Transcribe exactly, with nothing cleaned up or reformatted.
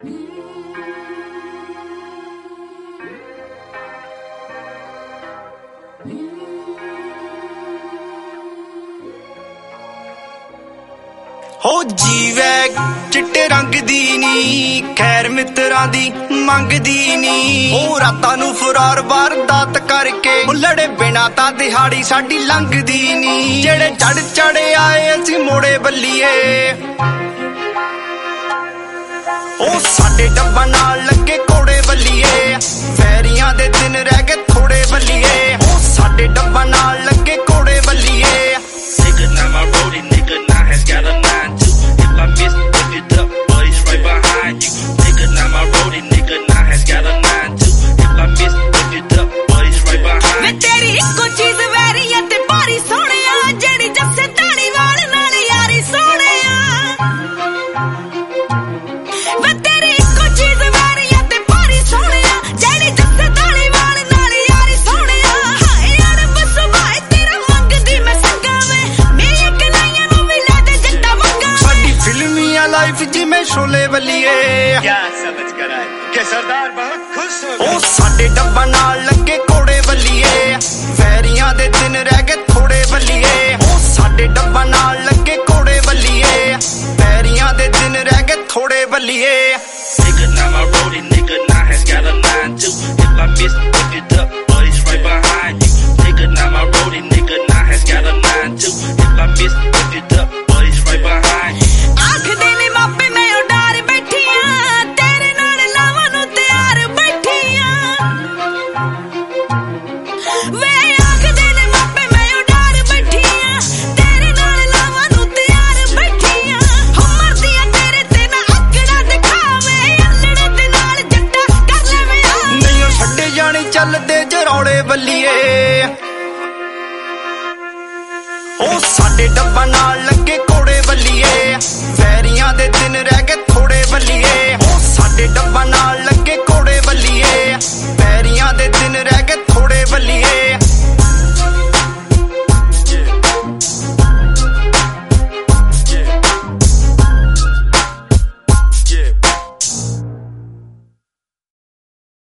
हो जीवे चिट्टे रंग दी नी खैर मित्रां दी मंगदी नी ओ रातां नूं फरार वारदात करके लड़े बिना तां दिहाड़ी साडी लंघदी नी जेड़े चढ़ चढ़े आए असीं मोड़े बल्लीए ओ साडे डब्बा नाल लगे कोड़े बल्लीए फैरियां दे दिन रह गए थोड़े बल्लीए ओ साडे डब्बा नाल लगे कोड़े बल्लीए Nigga, now my roadie nigga now has got a nine two. If I miss, pick it up, but he's right behind you. Nigga, now my roadie nigga now has got a nine two. If I miss, pick it up, but he's right behind you. मैं तेरी इक्को चीज vary है ते बारी सोहणिया जेड़ी जस्से दाड़ी वाल नाल यारी सोहणिया मैं तेरी इक्को चीज वैरी है ते बारी सोहणिया जेड़ी जस्से दाड़ी वाल नाल यारी सोहणिया हाय यार बस भाई तेरा मंगदी मैं संगा में मेरी कलाइयां नूं भी ले दे जट्टा मंगा साडी फिल्मिया लाइफ जिवें शोले बल्लीए क्या समझ कर आए कि सरदार बहुत खुश हो ओ साडे डब्बा नाल लगे कोड़े बल्लीए फैरियां दे दिन रह गए थोड़े बल्लीए ओ साडे डब्बा नाल लगे कोड़े बल्लीए फैरियां दे दिन रह गए थोड़े बल्लीए Nigga, now my roadie nigga now has got a nine two. If I miss, pick it up, but he's right behind you. Nigga, now my roadie nigga now has got a nine two. If I miss, pick it up, but he's right behind you. आँख देने मापे मैं उडार बैठियां तेरे नाल लावां नूं तैयार बैठियां वे आँख देने मापे मैं उडार बैठियां तेरे नाल लावां नूं तैयार बैठियां हो मरदियां तेरे ते ना अकड़ा दिखावे अल्लड़े दे नाल जट्टा कर लवे नहीं छड्डे जाने चलदे जरौड़े बल्लीए ओ साडे डब्बा नाल लगे कोड़े बल्लीए फैरियां दे दिन रह गए थोड़े बल्लीए